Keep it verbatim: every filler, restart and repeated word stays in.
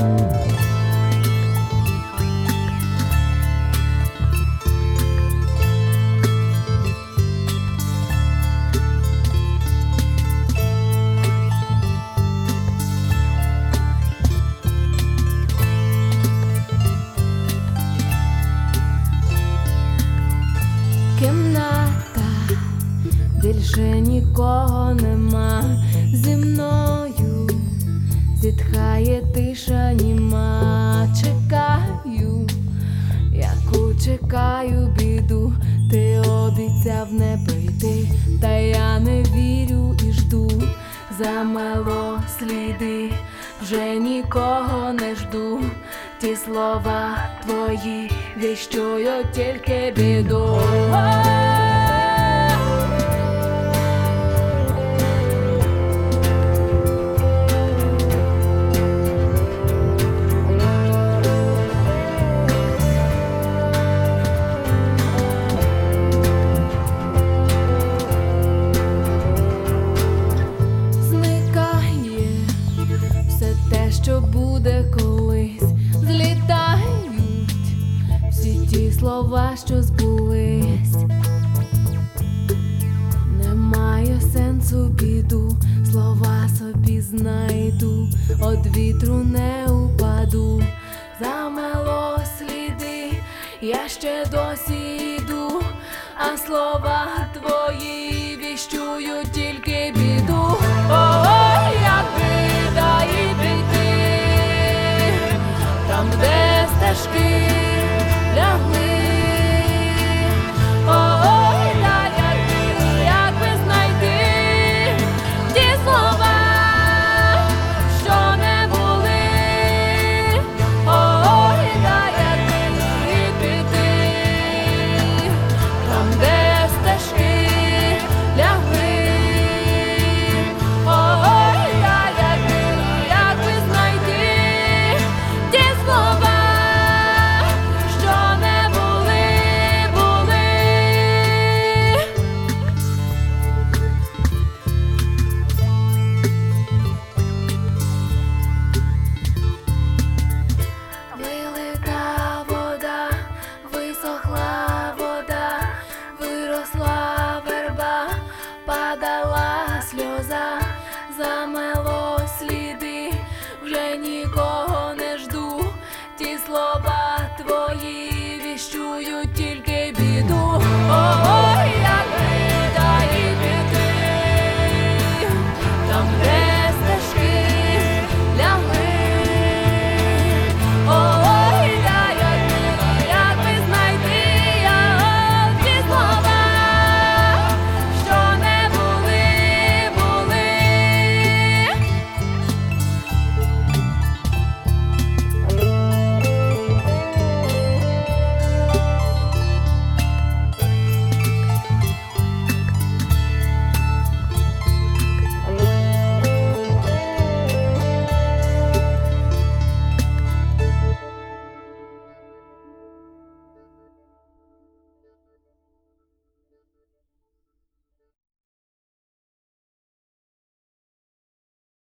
Кімната, більше нікого нема, зі мною зітхає тиша німа. Чекаю, яку чекаю біду, ти обіцяв не прийти, та я не вірю і жду. Замело сліди, вже нікого не жду, ті слова твої віщують тільки біду. Що буде колись, злітають всі ті слова, що збулись. Немає сенсу біду, слова собі знайду, од вітру не упаду. Замело сліди, я ще досі йду, а слова твої віщують тільки біду. Ой, як біда і біди, там, де стежки лягли. Ой, та як би, як би знайти ті слова, що не були. Ой, та як би і піти, там, де стежки лягли. Ой, та як би, як би знайти ті слова, що не були, були. Вилита вода, висохла вода, виросла верба, падала сльоза.